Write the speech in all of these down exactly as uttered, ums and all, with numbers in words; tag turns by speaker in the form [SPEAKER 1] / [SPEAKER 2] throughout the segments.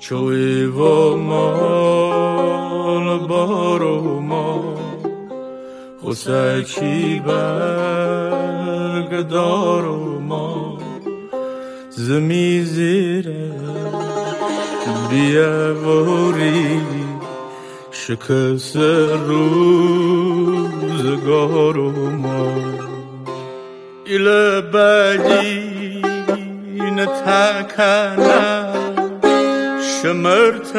[SPEAKER 1] چوی و مال بارو ما خسکی برگ دارو ما زمی زیره بیاوری شکست روزگارو ما ایل بدی نتکنه شمرت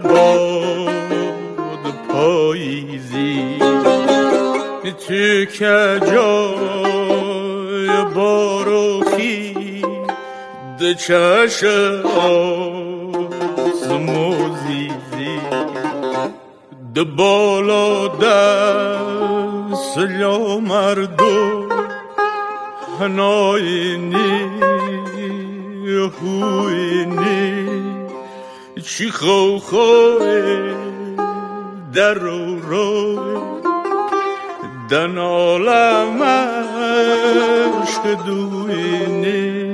[SPEAKER 1] باد پاییزی تو که جای باروخی ده چش آسموزیزی ده بالا دست لا مردو هناینی هوینی چی خو خوی در رو روی دن عالمش دوینی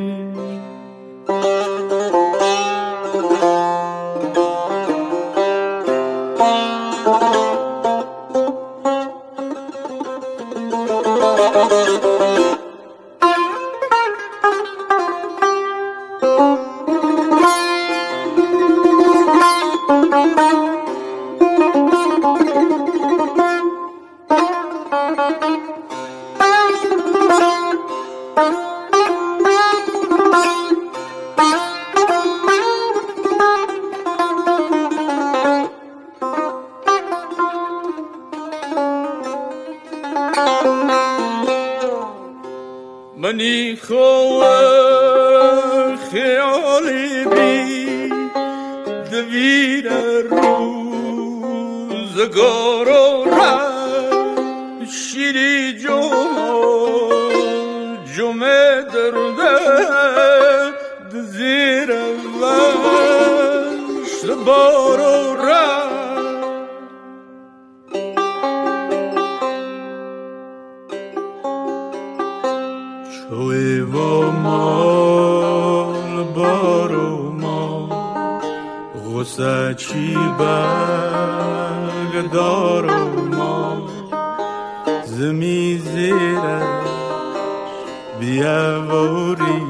[SPEAKER 1] منی خواه خیالی بی دویر روزگارو را شیری جمع جمع درده دزیر وشت بارو را چوی و مال بارو ما غصه چی برگ دارو ما زمی زیرش بیاوری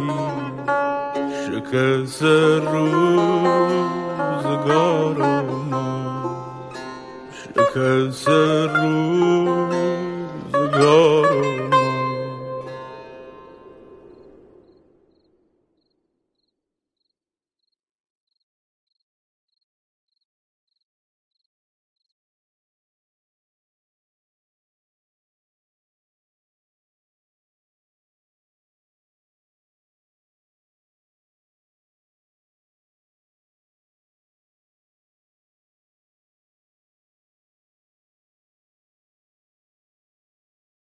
[SPEAKER 1] شکست روزگارو ما شکست روزگارو